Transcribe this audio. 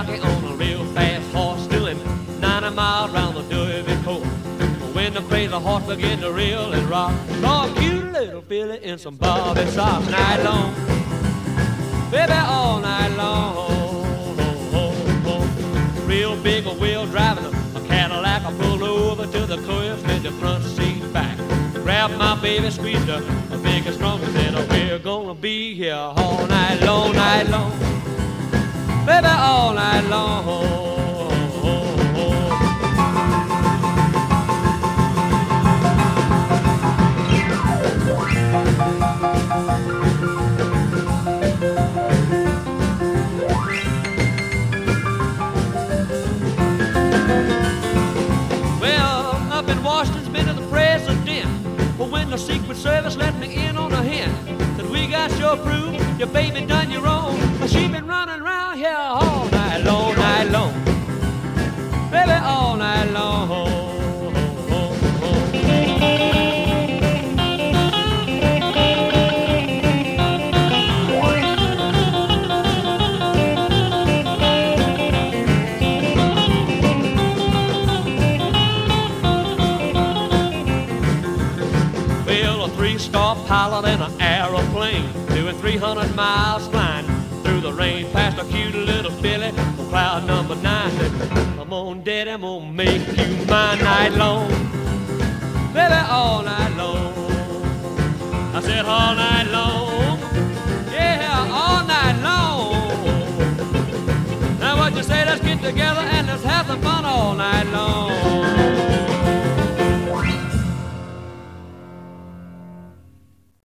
jockey on a real fast horse, doing 90 miles round the Derby course. When the crazy horse began to reel and rock, saw a cute little filly in some bobby socks. Night long, baby, all night long. Real big wheel driving a Cadillac. I pulled over to the curb, slid the front seat back, grabbed my baby, squeezed her big and strong, and said, we're gonna be here all night long, baby, all night long. Washington's been to the president, but when the Secret Service let me in on a hint that we got your proof, your baby done you wrong, but she been running around here all night long, baby, all night long. Three-star pilot in an aeroplane, doing 300 miles flying through the rain, past a cute little filly on cloud number 9. Said, come on, Daddy, I'm gonna make you mine night long, baby, all night long. I said all night long, yeah, all night long. Now what you say, let's get together and let's have some fun all night long.